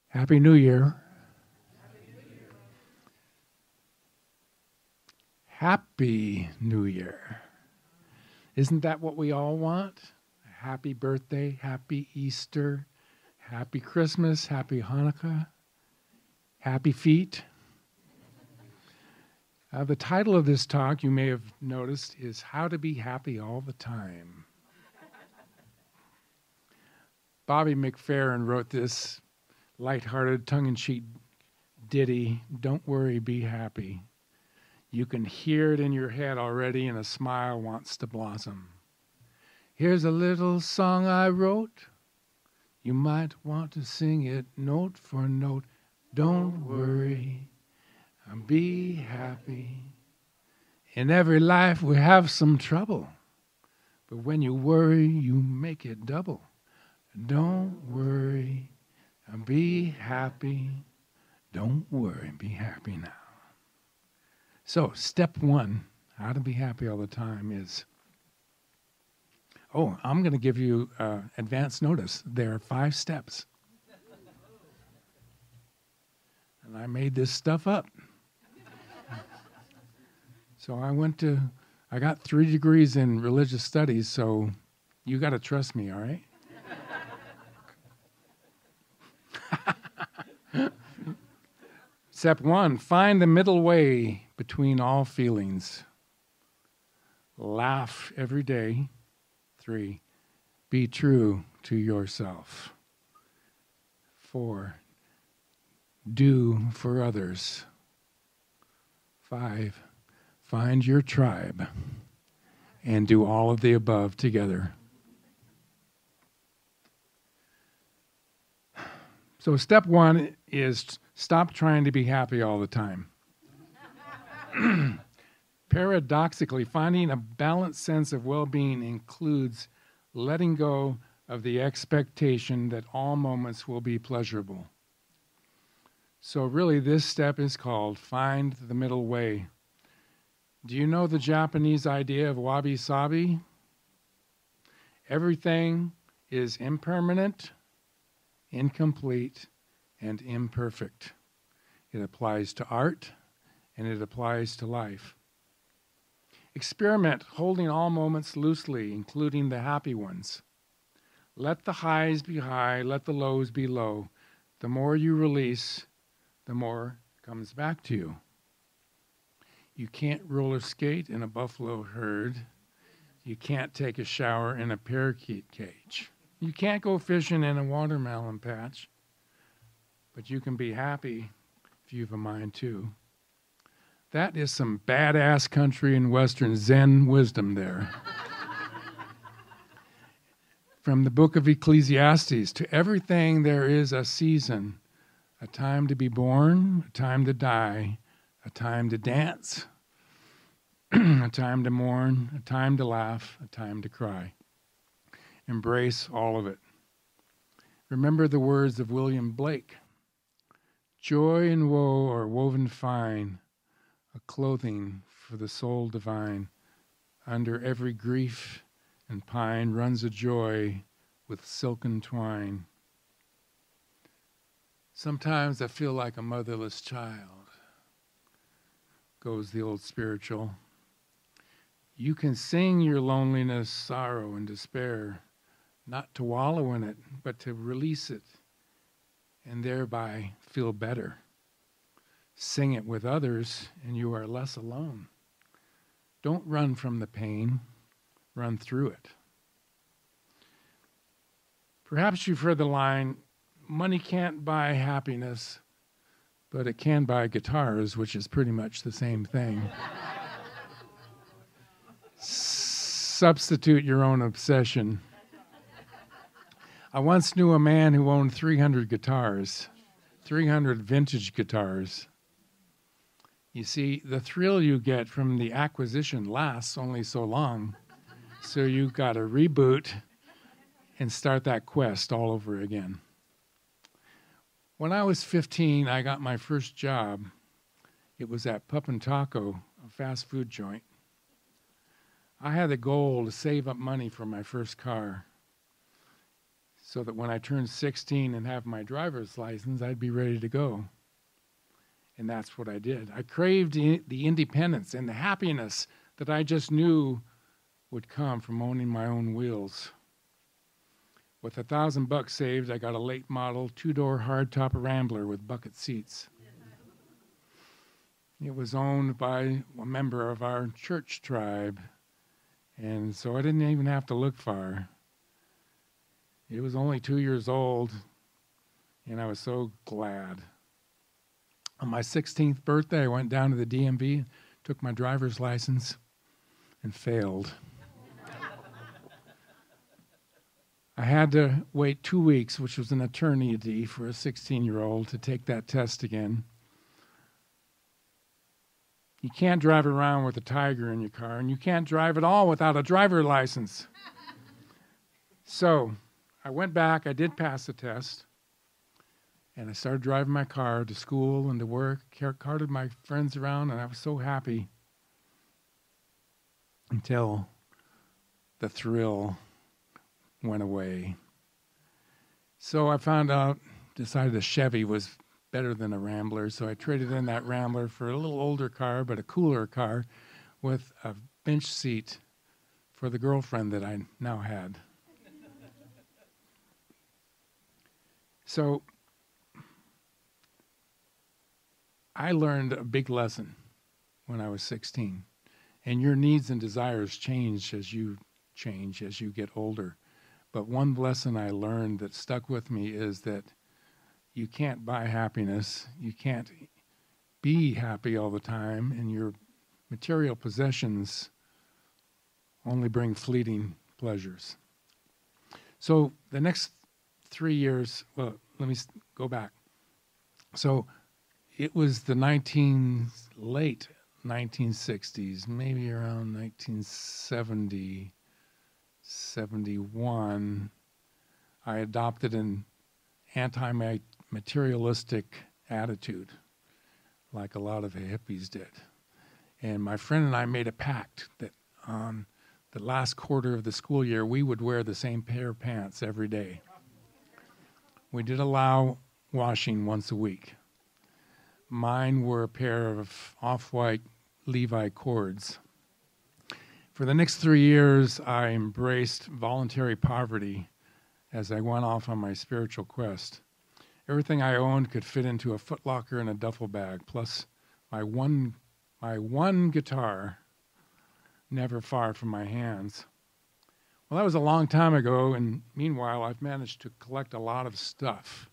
Happy New Year. Happy New Year. Isn't that what we all want? Happy birthday, happy Easter, happy Christmas, happy Hanukkah, happy feet. The title of this talk, you may have noticed, is How to Be Happy All the Time. Bobby McFerrin wrote this lighthearted, tongue-in-cheek ditty, "Don't worry, be happy." You can hear it in your head already, and a smile wants to blossom. Here's a little song I wrote. You might want to sing it note for note. Don't worry, be happy. In every life we have some trouble, but when you worry, you make it double. Don't worry, be happy. Don't worry, be happy now. So, step one, how to be happy all the time is, I'm going to give you advance notice. There are 5 steps. And I made this stuff up. So I got 3 degrees in religious studies, so you got to trust me, all right? Step 1, find the middle way between all feelings. Laugh every day. 3, be true to yourself. 4, do for others. 5, find your tribe and do all of the above together. So step 1 is stop trying to be happy all the time. Paradoxically, finding a balanced sense of well-being includes letting go of the expectation that all moments will be pleasurable. So really, this step is called find the middle way. Do you know the Japanese idea of wabi-sabi? Everything is impermanent, incomplete, and imperfect. It applies to art, and it applies to life. Experiment holding all moments loosely, including the happy ones. Let the highs be high, let the lows be low. The more you release, the more comes back to you. You can't roller skate in a buffalo herd. You can't take a shower in a parakeet cage. You can't go fishing in a watermelon patch. But you can be happy if you have a mind to. That is some badass country and Western Zen wisdom there. From the book of Ecclesiastes, to everything there is a season, a time to be born, a time to die, a time to dance, a time to mourn, a time to laugh, a time to cry. Embrace all of it. Remember the words of William Blake. Joy and woe are woven fine, a clothing for the soul divine. Under every grief and pine runs a joy with silken twine. Sometimes I feel like a motherless child, goes the old spiritual. You can sing your loneliness, sorrow, and despair, not to wallow in it, but to release it, and thereby feel better. Sing it with others, and you are less alone. Don't run from the pain, run through it. Perhaps you've heard the line, money can't buy happiness, but it can buy guitars, which is pretty much the same thing. Substitute your own obsession. I once knew a man who owned 300 guitars, 300 vintage guitars. You see, the thrill you get from the acquisition lasts only so long, so you've got to reboot and start that quest all over again. When I was 15, I got my first job. It was at Pup and Taco, a fast food joint. I had the goal to save up money for my first car. so that when I turned 16 and have my driver's license, I'd be ready to go. And that's what I did. I craved the independence and the happiness that I just knew would come from owning my own wheels. With $1,000 saved, I got a late model 2-door hardtop Rambler with bucket seats. It was owned by a member of our church tribe, and so I didn't even have to look far. It was only 2 years old, and I was so glad. On my 16th birthday, I went down to the DMV, took my driver's license, and failed. I had to wait 2 weeks, which was an eternity for a 16-year-old, to take that test again. You can't drive around with a tiger in your car, and you can't drive at all without a driver's license. So I went back, I did pass the test, and I started driving my car to school and to work, carted my friends around, and I was so happy until the thrill went away. So I decided a Chevy was better than a Rambler, so I traded in that Rambler for a little older car, but a cooler car with a bench seat for the girlfriend that I now had. So I learned a big lesson when I was 16, and your needs and desires change as you get older. But one lesson I learned that stuck with me is that you can't buy happiness. You can't be happy all the time, and your material possessions only bring fleeting pleasures. So the next 3 years, well, let me go back. So it was the late 1960s, maybe around 1970, 71, I adopted an anti-materialistic attitude, like a lot of the hippies did. And my friend and I made a pact that on the last quarter of the school year, we would wear the same pair of pants every day. We did allow washing once a week. Mine were a pair of off-white Levi cords. For the next 3 years, I embraced voluntary poverty as I went off on my spiritual quest. Everything I owned could fit into a Foot Locker and a duffel bag, plus my one guitar, never far from my hands. Well, that was a long time ago, and meanwhile, I've managed to collect a lot of stuff.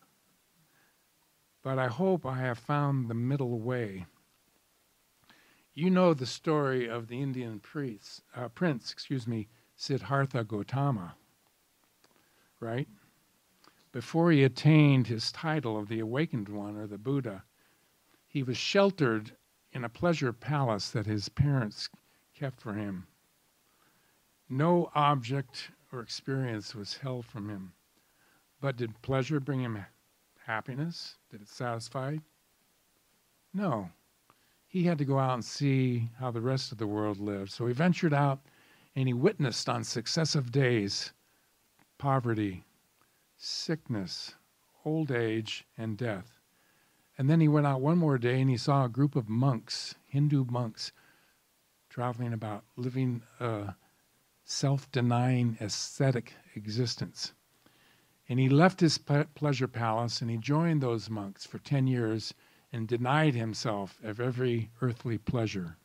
But I hope I have found the middle way. You know the story of the Indian prince, Siddhartha Gautama, right? Before he attained his title of the Awakened One, or the Buddha, he was sheltered in a pleasure palace that his parents kept for him. No object or experience was held from him. But did pleasure bring him happiness? Did it satisfy? No. He had to go out and see how the rest of the world lived. So he ventured out and he witnessed on successive days poverty, sickness, old age, and death. And then he went out one more day and he saw a group of monks, Hindu monks, traveling about, living a self-denying ascetic existence. And he left his pleasure palace and he joined those monks for 10 years and denied himself of every earthly pleasure.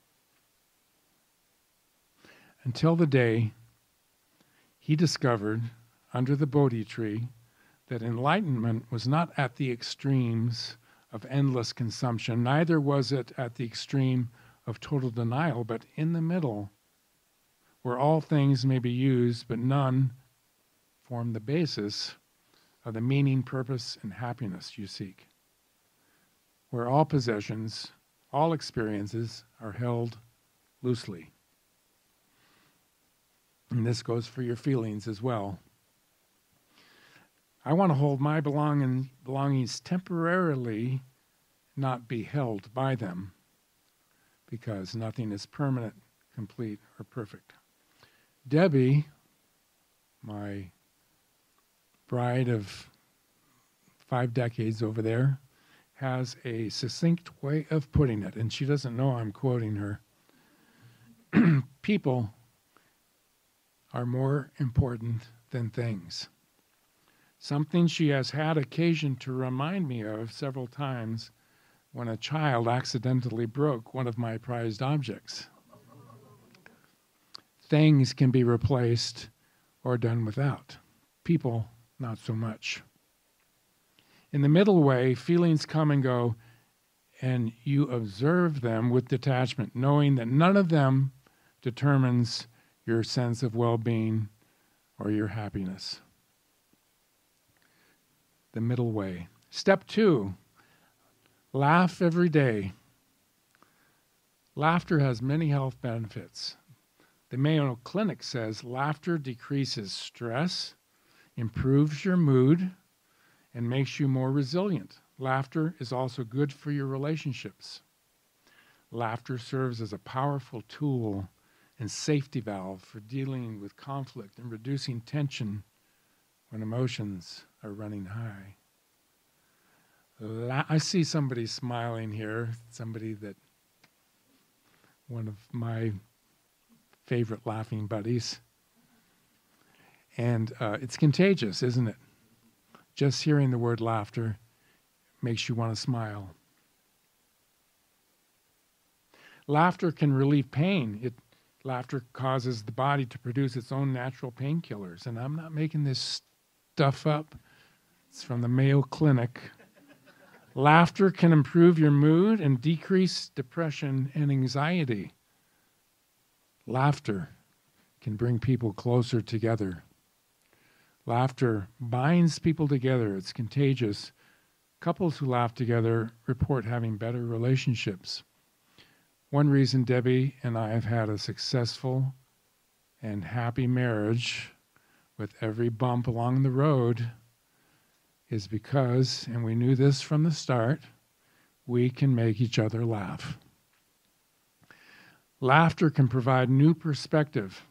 Until the day he discovered, under the Bodhi tree, that enlightenment was not at the extremes of endless consumption, neither was it at the extreme of total denial, but in the middle, where all things may be used, but none form the basis of the meaning, purpose, and happiness you seek. Where all possessions, all experiences are held loosely. And this goes for your feelings as well. I want to hold my belongings temporarily, not be held by them, because nothing is permanent, complete, or perfect. Debbie, my bride of 5 decades over there, has a succinct way of putting it, and she doesn't know I'm quoting her. People are more important than things. Something she has had occasion to remind me of several times when a child accidentally broke one of my prized objects. Things can be replaced or done without. People, not so much. In the middle way, feelings come and go, and you observe them with detachment, knowing that none of them determines your sense of well-being or your happiness. The middle way. Step 2, laugh every day. Laughter has many health benefits. The Mayo Clinic says laughter decreases stress, improves your mood, and makes you more resilient. Laughter is also good for your relationships. Laughter serves as a powerful tool and safety valve for dealing with conflict and reducing tension when emotions are running high. I see somebody smiling here, one of my favorite laughing buddies. And it's contagious, isn't it? Just hearing the word laughter makes you want to smile. Laughter can relieve pain. Laughter causes the body to produce its own natural painkillers. And I'm not making this stuff up. It's from the Mayo Clinic. Laughter can improve your mood and decrease depression and anxiety. Laughter can bring people closer together. Laughter binds people together. It's contagious. Couples who laugh together report having better relationships. One reason Debbie and I have had a successful and happy marriage with every bump along the road is because, and we knew this from the start, we can make each other laugh. Laughter can provide new perspective.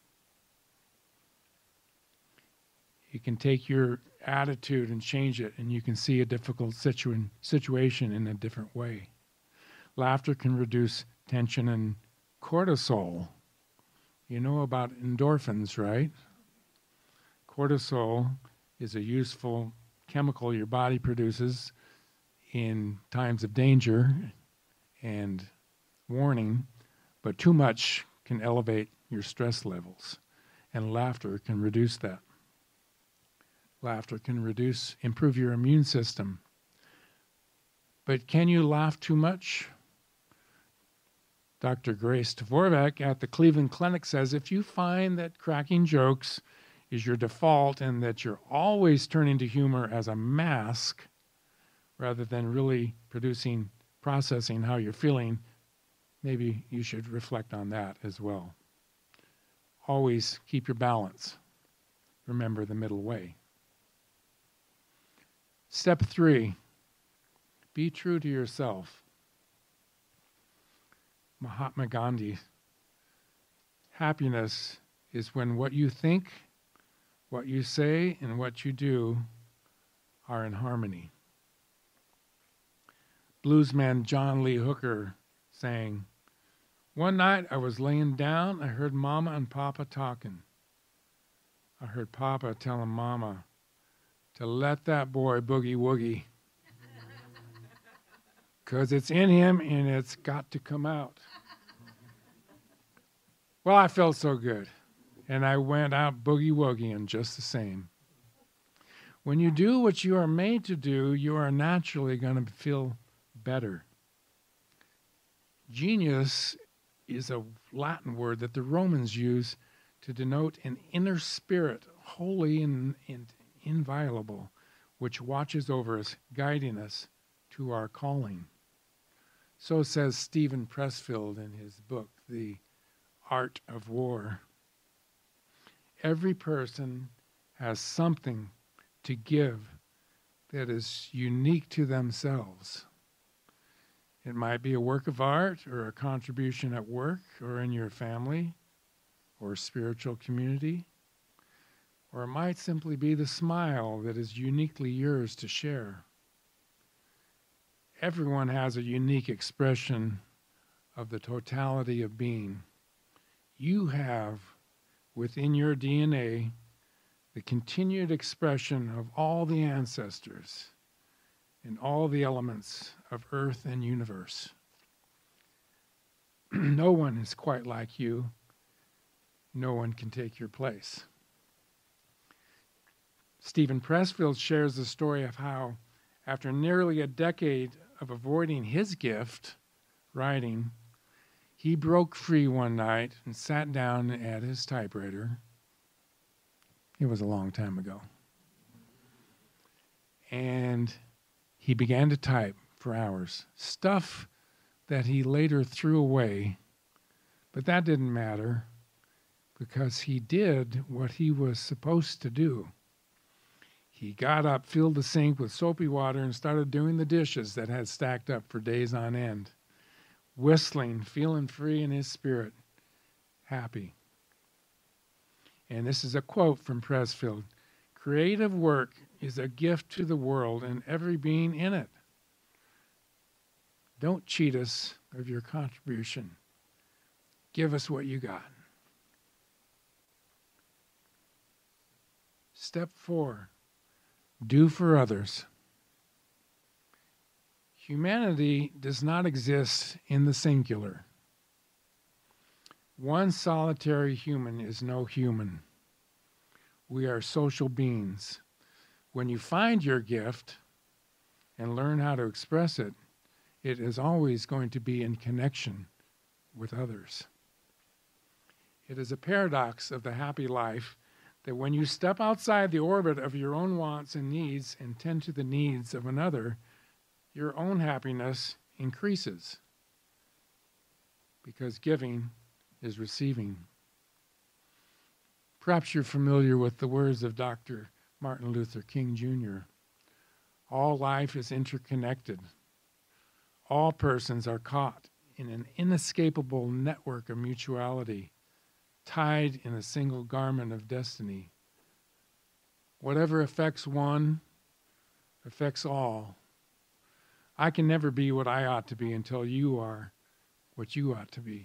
You can take your attitude and change it, and you can see a difficult situation in a different way. Laughter can reduce tension and cortisol. You know about endorphins, right? Cortisol is a useful chemical your body produces in times of danger and warning, but too much can elevate your stress levels, and laughter can reduce that. Laughter can improve your immune system. But can you laugh too much? Dr. Grace Dvorak at the Cleveland Clinic says if you find that cracking jokes is your default and that you're always turning to humor as a mask rather than really processing how you're feeling, maybe you should reflect on that as well. Always keep your balance. Remember the middle way. Step 3, be true to yourself. Mahatma Gandhi. Happiness is when what you think, what you say, and what you do are in harmony. Bluesman John Lee Hooker sang, "One night I was laying down, I heard Mama and Papa talking. I heard Papa telling Mama to let that boy boogie woogie, 'cause it's in him and it's got to come out." Well, I felt so good, and I went out boogie-woogieing just the same. When you do what you are made to do, you are naturally going to feel better. Genius is a Latin word that the Romans use to denote an inner spirit, holy and inviolable, which watches over us, guiding us to our calling. So says Stephen Pressfield in his book, The Art of War. Every person has something to give that is unique to themselves. It might be a work of art or a contribution at work or in your family or spiritual community, Or it might simply be the smile that is uniquely yours to share. Everyone has a unique expression of the totality of being. You have within your DNA the continued expression of all the ancestors and all the elements of earth and universe. No one is quite like you. No one can take your place. Stephen Pressfield shares the story of how, after nearly a decade of avoiding his gift, writing, he broke free one night and sat down at his typewriter. It was a long time ago. And he began to type for hours, stuff that he later threw away, but that didn't matter because he did what he was supposed to do. He got up, filled the sink with soapy water, and started doing the dishes that had stacked up for days on end, whistling, feeling free in his spirit, happy. And this is a quote from Pressfield: "Creative work is a gift to the world and every being in it. Don't cheat us of your contribution. Give us what you got." Step 4, do for others. Humanity does not exist in the singular. One solitary human is no human. We are social beings. When you find your gift and learn how to express it, it is always going to be in connection with others. It is a paradox of the happy life that when you step outside the orbit of your own wants and needs and tend to the needs of another, your own happiness increases because giving is receiving. Perhaps you're familiar with the words of Dr. Martin Luther King Jr. All life is interconnected. All persons are caught in an inescapable network of mutuality, tied in a single garment of destiny. Whatever affects one affects all. I can never be what I ought to be until you are what you ought to be.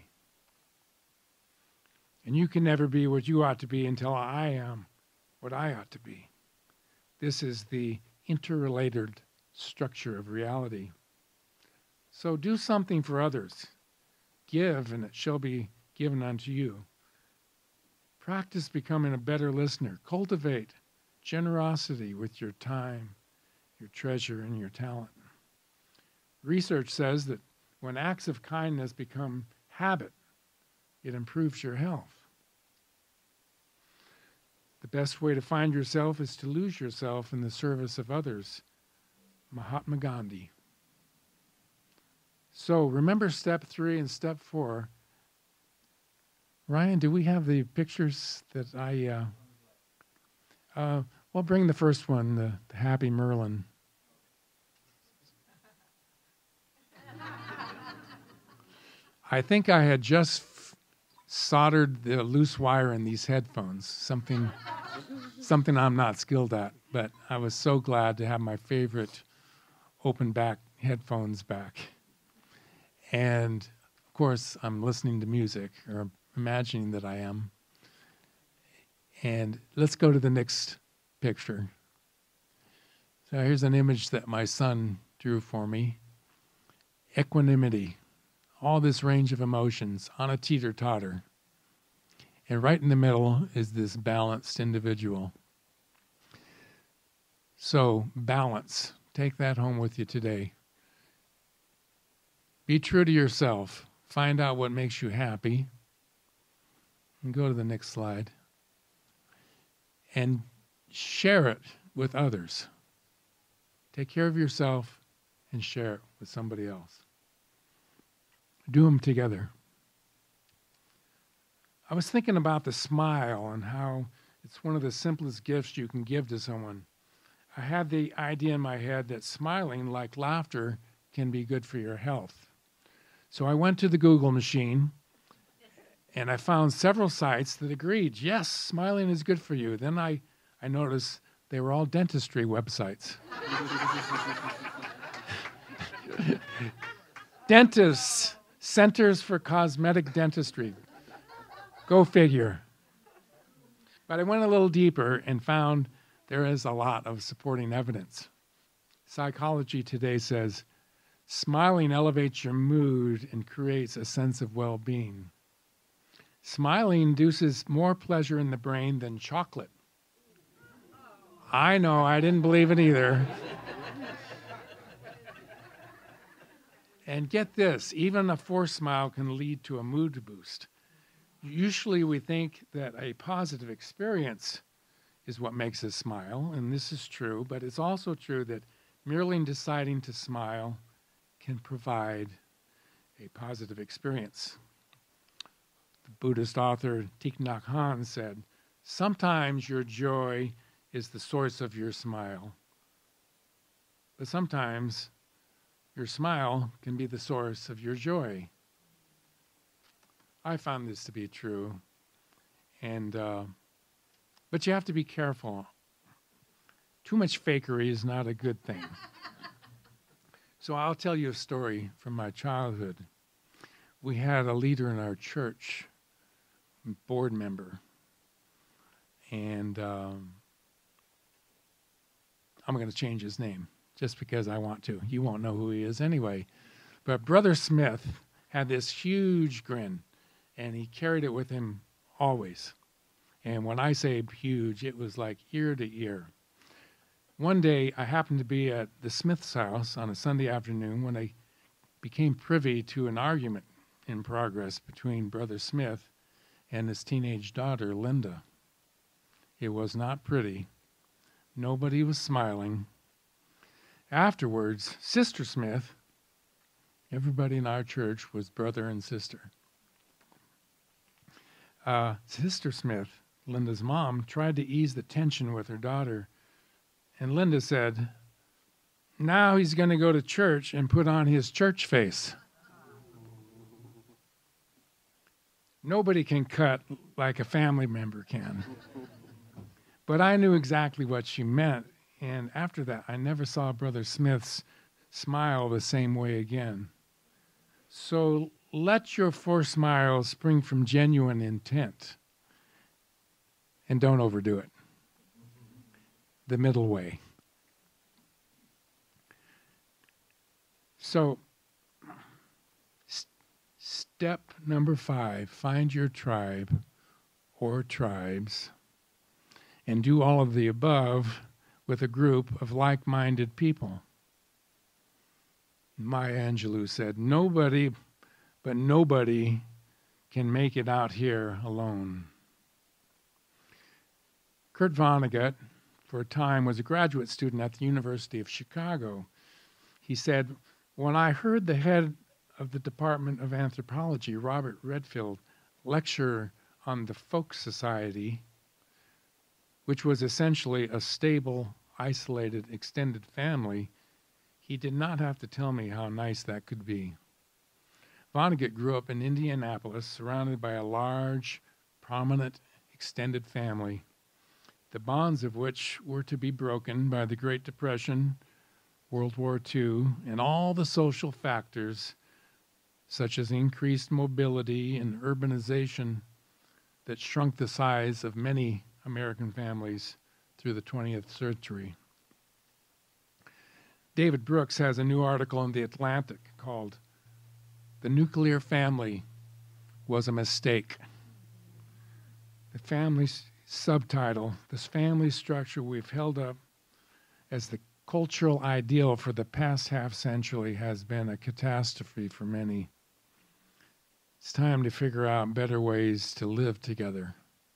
And you can never be what you ought to be until I am what I ought to be. This is the interrelated structure of reality. So do something for others. Give, and it shall be given unto you. Practice becoming a better listener. Cultivate generosity with your time, your treasure, and your talent. Research says that when acts of kindness become habit, it improves your health. The best way to find yourself is to lose yourself in the service of others. Mahatma Gandhi. So remember step 3 and step 4. Ryan, do we have the pictures that well, bring the first one, the Happy Merlin. I think I had just soldered the loose wire in these headphones, something I'm not skilled at, but I was so glad to have my favorite open back headphones back. And of course, I'm listening to music, or imagining that I am. And let's go to the next picture. So here's an image that my son drew for me. Equanimity. All this range of emotions on a teeter-totter. And right in the middle is this balanced individual. So, balance. Take that home with you today. Be true to yourself. Find out what makes you happy. And go to the next slide. And share it with others. Take care of yourself and share it with somebody else. Do them together. I was thinking about the smile and how it's one of the simplest gifts you can give to someone. I had the idea in my head that smiling, like laughter, can be good for your health. So I went to the Google machine and I found several sites that agreed, yes, smiling is good for you. Then I I noticed they were all dentistry websites. Dentists, Centers for Cosmetic Dentistry. Go figure. But I went a little deeper and found there is a lot of supporting evidence. Psychology Today says, smiling elevates your mood and creates a sense of well-being. Smiling induces more pleasure in the brain than chocolate. I know, I didn't believe it either. And get this, even a forced smile can lead to a mood boost. Usually we think that a positive experience is what makes us smile, and this is true, but it's also true that merely deciding to smile can provide a positive experience. The Buddhist author Thich Nhat Hanh said, sometimes your joy is the source of your smile, but sometimes your smile can be the source of your joy. I found this to be true, and but you have to be careful. Too much fakery is not a good thing. So I'll tell you a story from my childhood. We had a leader in our church, board member, and I'm going to change his name just because I want to. You won't know who he is anyway. But Brother Smith had this huge grin, and he carried it with him always. And when I say huge, it was like ear to ear. One day, I happened to be at the Smith's house on a Sunday afternoon when I became privy to an argument in progress between Brother Smith and his teenage daughter, Linda. It was not pretty. Nobody was smiling. Afterwards, Sister Smith, everybody in our church was brother and sister. Sister Smith, Linda's mom, tried to ease the tension with her daughter, and Linda said, now he's going to go to church and put on his church face. Nobody can cut like a family member can. But I knew exactly what she meant, and after that, I never saw Brother Smith's smile the same way again. So let your forced smile spring from genuine intent, and don't overdo it. The middle way. So, step number 5, find your tribe or tribes and do all of the above with a group of like-minded people. Maya Angelou said, nobody can make it out here alone. Kurt Vonnegut, for a time, was a graduate student at the University of Chicago. He said, when I heard the head of the Department of Anthropology, Robert Redfield, lecture on the Folk Society, which was essentially a stable, isolated, extended family, he did not have to tell me how nice that could be. Vonnegut grew up in Indianapolis, surrounded by a large, prominent, extended family, the bonds of which were to be broken by the Great Depression, World War II, and all the social factors, such as increased mobility and urbanization, that shrunk the size of many American families through the 20th century. David Brooks has a new article in The Atlantic called "The Nuclear Family Was a Mistake." The family subtitle, this family structure we've held up as the cultural ideal for the past half century has been a catastrophe for many. It's time to figure out better ways to live together.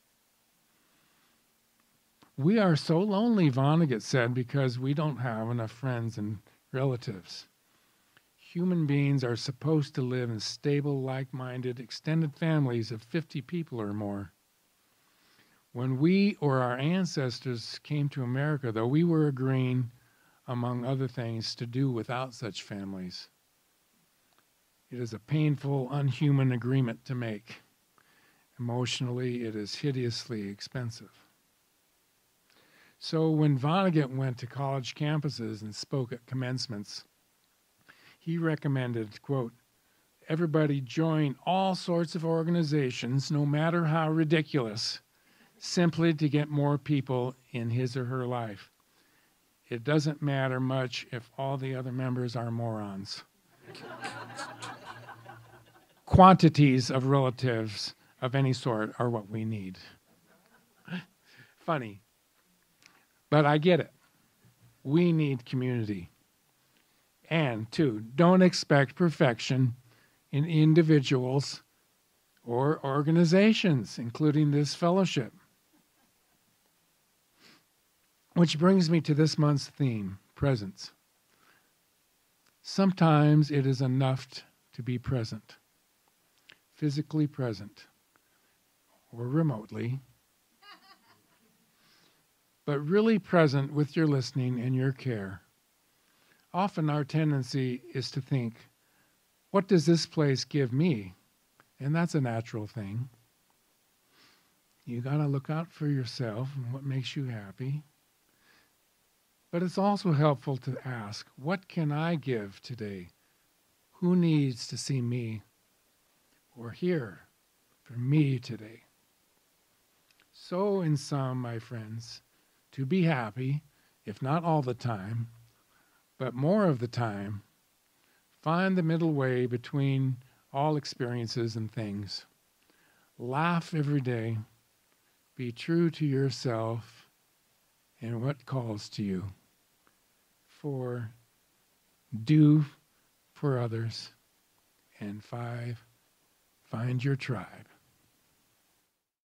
We are so lonely, Vonnegut said, because we don't have enough friends and relatives. Human beings are supposed to live in stable, like-minded, extended families of 50 people or more. When we or our ancestors came to America, though, we were agreeing, among other things, to do without such families. It is a painful, unhuman agreement to make. Emotionally, it is hideously expensive. So when Vonnegut went to college campuses and spoke at commencements, he recommended, quote, everybody join all sorts of organizations, no matter how ridiculous, simply to get more people in his or her life. It doesn't matter much if all the other members are morons. Quantities of relatives of any sort are what we need. Funny. But I get it. We need community. And two, don't expect perfection in individuals or organizations, including this fellowship. Which brings me to this month's theme, presence. Sometimes it is enough to be present, physically present, or remotely, but really present with your listening and your care. Often our tendency is to think, what does this place give me? And that's a natural thing. You got to look out for yourself and what makes you happy. But it's also helpful to ask, what can I give today? Who needs to see me or hear from me today? So in sum, my friends, to be happy, if not all the time, but more of the time, find the middle way between all experiences and things. Laugh every day. Be true to yourself and what calls to you. 4, do for others. And 5, find your tribe.